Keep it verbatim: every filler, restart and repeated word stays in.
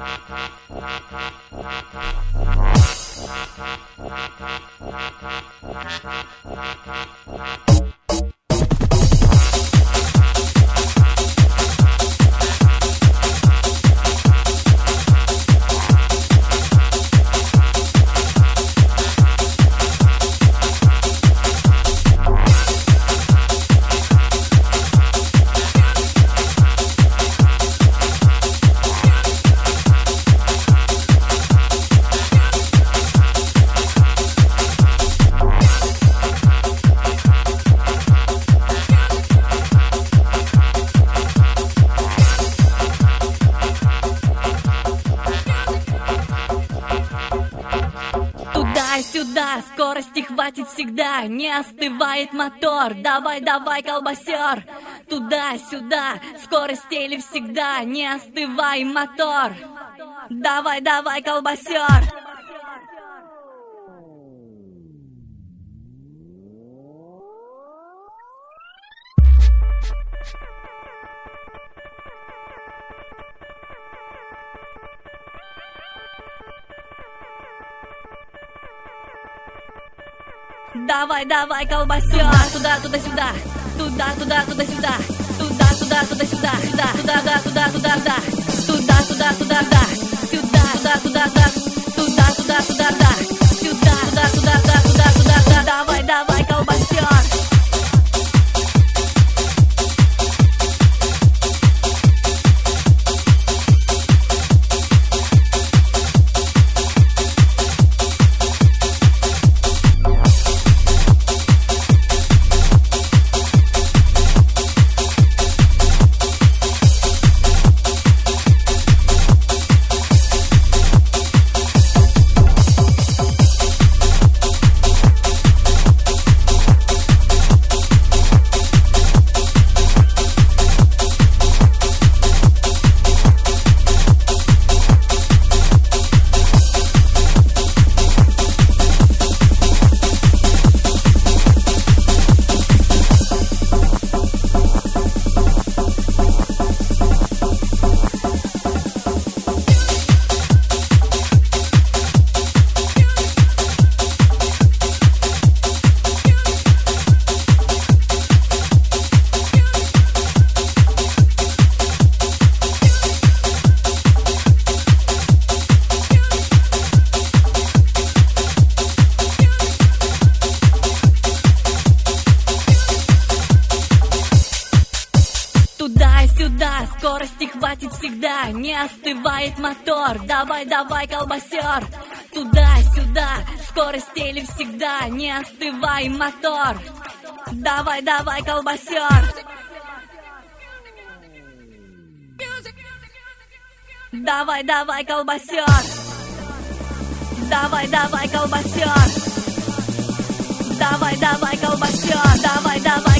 Сюда, скорости хватит всегда, не остывает мотор. Давай, давай, колбасер. Туда-сюда, скорость или всегда, не остывай, мотор. Давай, давай, колбасер. Давай, давай, колбасер. Туда, туда, сюда. Туда, туда, туда, сюда. Туда, туда, туда, сюда. Сюда, туда, да, туда, туда, да. Туда, туда, туда, да. Сюда, туда, туда, да. Туда, туда, туда, да. Сюда, туда, туда, да, туда, туда, да. Давай, давай, колбасер. Туда-сюда, скорости хватит всегда, не остывает мотор. Давай, давай, колбасер. Туда-сюда, скорость или всегда, не остывай, мотор. Давай, давай, колбасер. Давай, давай, колбасер. Давай, давай, колбасер. Давай, давай, колбасер. Давай, давай.